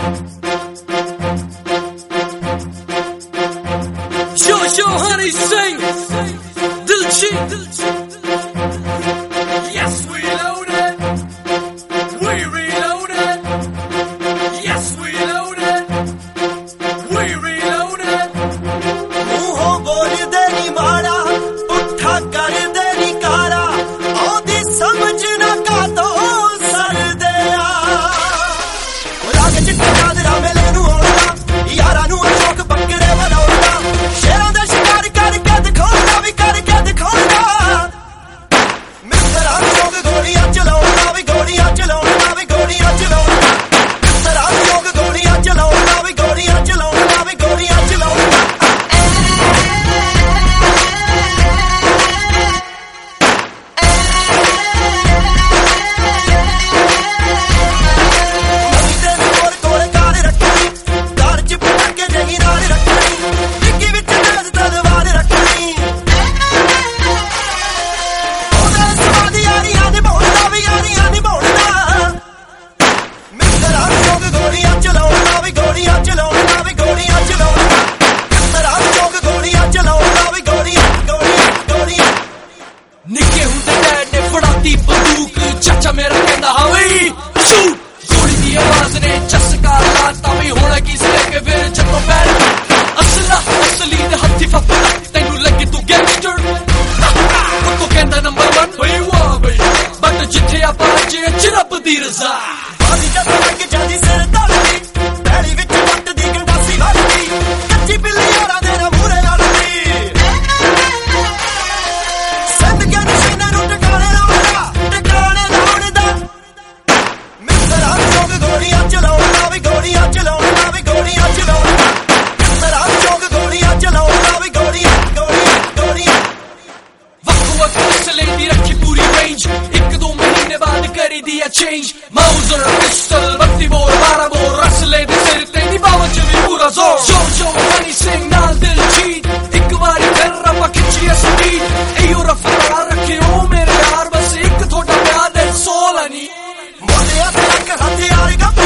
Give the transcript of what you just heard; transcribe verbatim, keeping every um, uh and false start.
Yo, yo, honey, sing. Diljit. Yes, we loaded. We reloaded. Yes, we loaded. We reloaded. Muho bolde ni mara, utha karde ni kara. Audi samajh na ka to sar deya. Raag chitta chaadra mele nu aunda, yaara nu achok bakre banaunda. Sheran da shikar kar ke dikhona vi kar ke dikhona. Mister Amjog godiyan chalauna vi godiyan chalauna vi godiyan chalauna. Mister Amjog godiyan chalauna vi godiyan chalauna vi godiyan chalauna. निक्के हुंदे dad ने फड़ाती बंदूक चाचा मेरा कहंदा हां बई shoot गोली दी आवाज ने चस्का लाता भी होना की से के फिर जदों पैर असला असली दे हत्थी फपड़ा तैनू लगे तू गैंगस्टर को कहंदा नंबर वन बई वाह बई बट जिथे आपा जे रब दी रजा बाजी जद लग जादी सिर तलदी पैरी विच वट दी गंडासी लगदी कच्ची बिल्ली यारा दे ना मूरे लड़दी संद के निशाने नु टकाने लाउंदा टकाने लाउंदा मिस्टर Amjog गोलियां चलाउंदा वी गोलियां चलाउंदा वी गोलियां चलाउंदा मिस्टर Amjog गोलियां चलाउंदा वी गोलियां गोलियां गोलियां वक्त वक्त असले दी रखी पूरी रेंज एक दो महीने बाद करी दी चेंज माउजर पिस्टल बत्ती बोर बारह बोर असले दे सिर ते नी बावच भी पूरा जोर जो जो हनी सिंह नाल दिलजीत एक बारी फिर रब खिंची स्पीड एयो रफ्तार रखियो मेरे यार बस एक थोड़ा प्यार दे सोल नहीं मोटे हथ हथियार